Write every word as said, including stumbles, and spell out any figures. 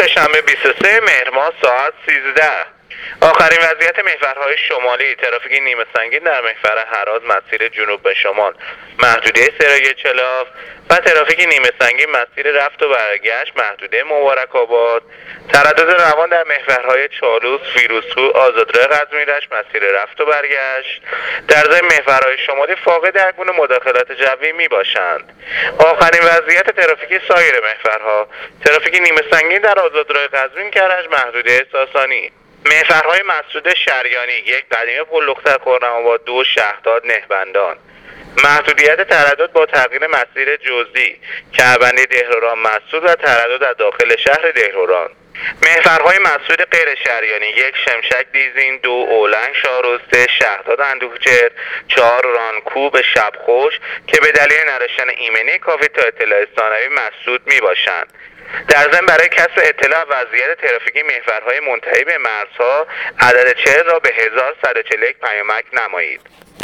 سه‌شنبه بیست و سوم مهر ماه ساعت سیزده. آخرین وضعیت محورهای شمالی: ترافیک نیمه سنگین در محور هرات مسیر جنوب به شمال، محدوده سراج چلاف و ترافیک نیمه سنگین مسیر رفت و برگشت محدوده مبارک آباد. تردد روان در محورهای چالوس، فیروزکوه، آزادراه قزوین-رشت مسیر رفت و برگشت. در ضمن محورهای شمالی فاقد هر گونه مداخلات جوی می باشند. آخرین وضعیت ترافیک سایر محورها: ترافیک نیمه سنگین در آزادراه قزوین-کرج محدوده ساسانی. محورهای مسدود شریانی: یک قدیمی پل دختر خرم‌آباد، دو شهرداد نهبندان. محدودیت تردد با تغییر مسیر جزئی: کعبندی دهلوران مسدود و تردد از داخل شهر دهلوران. محورهای مسدود غیر شریانی: یک شمشک دیزین، دو اولنگ شاهرو، سه شهرداد اندوهچر، چهار رانکوب شبخوش که به دلیل نداشتن ایمنی کافی تا اطلاع ثانوی مسدود می باشند. در ضمن برای کسب اطلاع وضعیت ترافیکی محورهای منتهی به مرزها عدد چهل را به هزار و صد و چهل و یک پیامک نمایید.